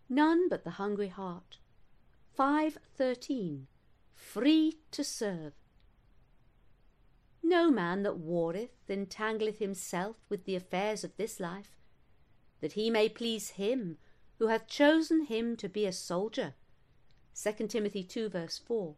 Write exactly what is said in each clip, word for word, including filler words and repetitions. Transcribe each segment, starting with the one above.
None but the hungry heart. five thirteen. Free to serve. No man that warreth entangleth himself with the affairs of this life, that he may please him who hath chosen him to be a soldier. Second Timothy two verse four.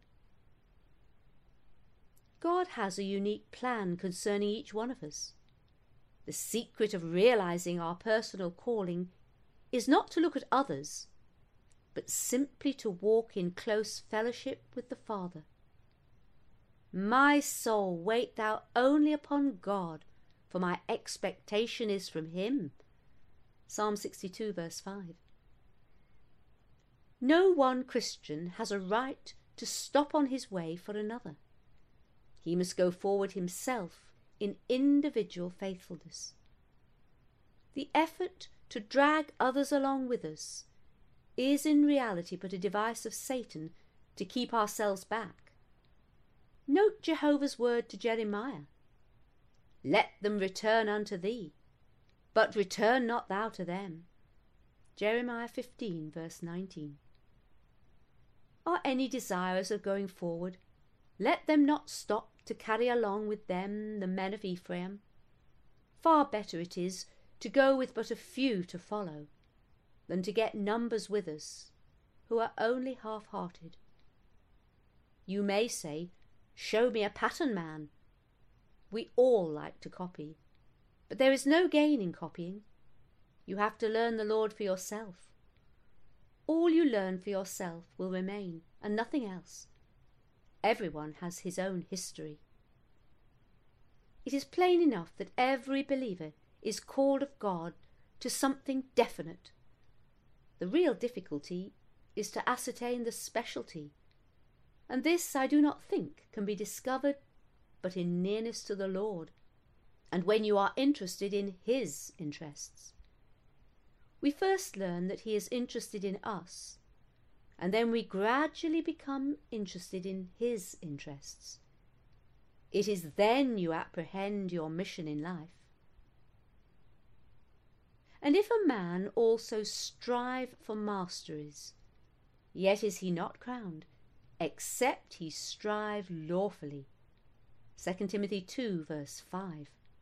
God has a unique plan concerning each one of us. The secret of realizing our personal calling is not to look at others, but simply to walk in close fellowship with the Father. My soul, wait thou only upon God, for my expectation is from him. Psalm sixty-two verse five. No one Christian has a right to stop on his way for another. He must go forward himself in individual faithfulness. The effort to drag others along with us is in reality but a device of Satan to keep ourselves back. Note Jehovah's word to Jeremiah. Let them return unto thee, but return not thou to them. Jeremiah fifteen verse nineteen. Are any desirous of going forward? Let them not stop to carry along with them the men of Ephraim. Far better it is to go with but a few to follow, than to get numbers with us who are only half-hearted. You may say, show me a pattern man. We all like to copy, but there is no gain in copying. You have to learn the Lord for yourself. All you learn for yourself will remain, and nothing else. Everyone has his own history. It is plain enough that every believer is called of God to something definite. The real difficulty is to ascertain the specialty, and this I do not think can be discovered but in nearness to the Lord, and when you are interested in his interests. We first learn that he is interested in us, and then we gradually become interested in his interests. It is then you apprehend your mission in life. And if a man also strive for masteries, yet is he not crowned, except he strive lawfully. Second Timothy two verse five.